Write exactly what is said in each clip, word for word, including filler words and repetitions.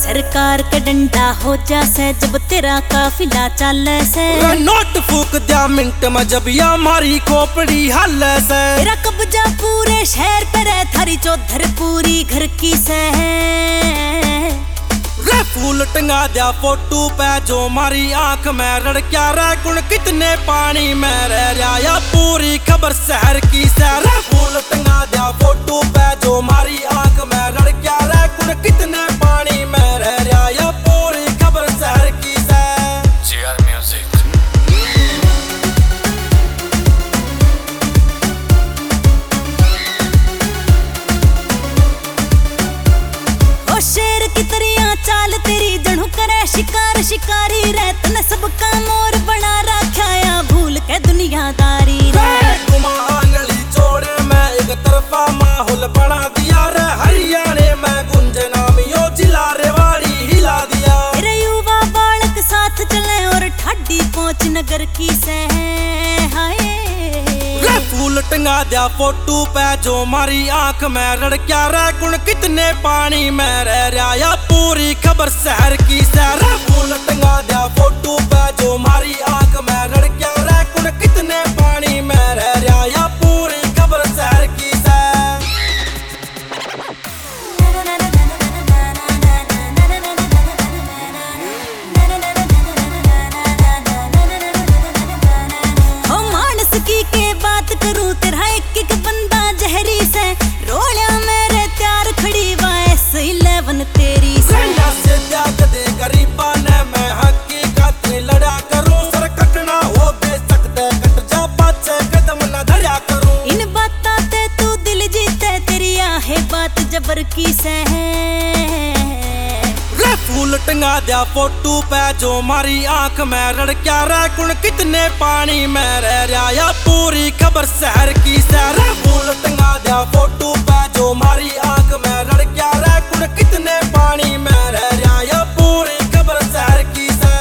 सरकार का डंडा हो जा से जब तेरा काफिला चले से। नोट फूक दिया मिनट में जब या मारी खोपड़ी हल से। तेरा कब्जा पूरे शहर पर है, थारी चौधर पूरी घर की से। रे फूल टंगा दिया फोटो पे जो मारी आंख में रड़क्या रे गुण कितने पानी में रह रहा या पूरी खबर शहर की से। रे फूल टंगा दिया फोटो पे जो मारी आंख में रड़क्या रे गुण कितने पानी में रह रहा या पूरी खबर शहर की से। GR music. ओ शेर की तरिया चाल तेरी जणू करे शिकार शिकारी रे, तने सबका मोर बना रखा या भूल के दुनियादारी रे। तुमा आंगली छोड़े मैं एक तरफा माहौल बना दिया रे, हरियाणे में गुंजे नामियों जिला रेवाड़ी हिला दिया। तेरे युवा बालक साथ चले और ठाडी पहुंच नगर की से। हाय रे फूल टंगा दिया फोटो पे जो मारी आंख में रड़क्या रे गुण कितने पानी में रह रहा या पूरी खबर शहर की से। रे फूल टंगा दिया फोटो पे जो मारी आंख में रड़क्या रे गुण कितने पानी में रह रहा या पूरी खबर शहर की से। हो मानस की के बात करूं तेरा एक एक बंदा जहरी से। रोलिया मेरे त्यार खड़ी वायस इलेवन तेरी से। से त्याग दे गरीबा ने मैं हकीकत लड़ा करूं, सर कटना हो बेसकते कट जा पाछे कदम न धरा करूं। इन बातां ते तू दिल जीते तेरी आहे बात जबर की से। रे फूल टंगा दिया फोटो पे जो मारी आंख में रड़क्या रे गुण कितने पानी में रह रहा या पूरी खबर शहर की से। रे फूल टंगा दिया फोटो पे जो मारी आंख में रड़क्या रे गुण कितने पानी में रह रहा या पूरी खबर शहर की से।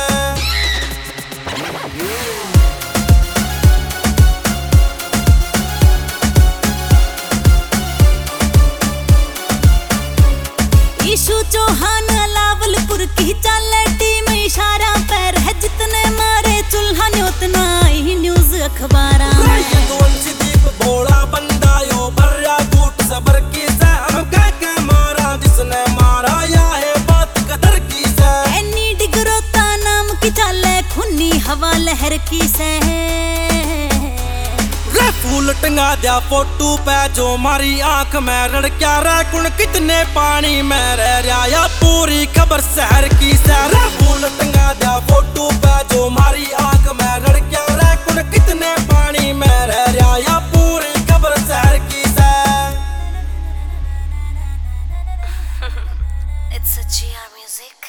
ईशु चौहान लावलपुर की चाले टीम इशारा पैर है, जितने मारे चूल्हा ने उतना ही न्यूज अखबारा। भोला बंदा यो भर्या कूट सबर की से, हम कह के मारा जिसने मारा या है बात कदर की से। एनी डिगरोता नाम की चाले खूनी हवा लहर की से। रे फूल टंगा दिया फोटो पे जो मारी आंख में रड़क्या रे गुण कितने पानी में रह रहा या पूरी खबर शहर की से। रे फूल टंगा दिया फोटो पे जो मारी आंख में रड़क्या रे गुण कितने पानी में रह रहा या पूरी खबर शहर की से। It's a G R music.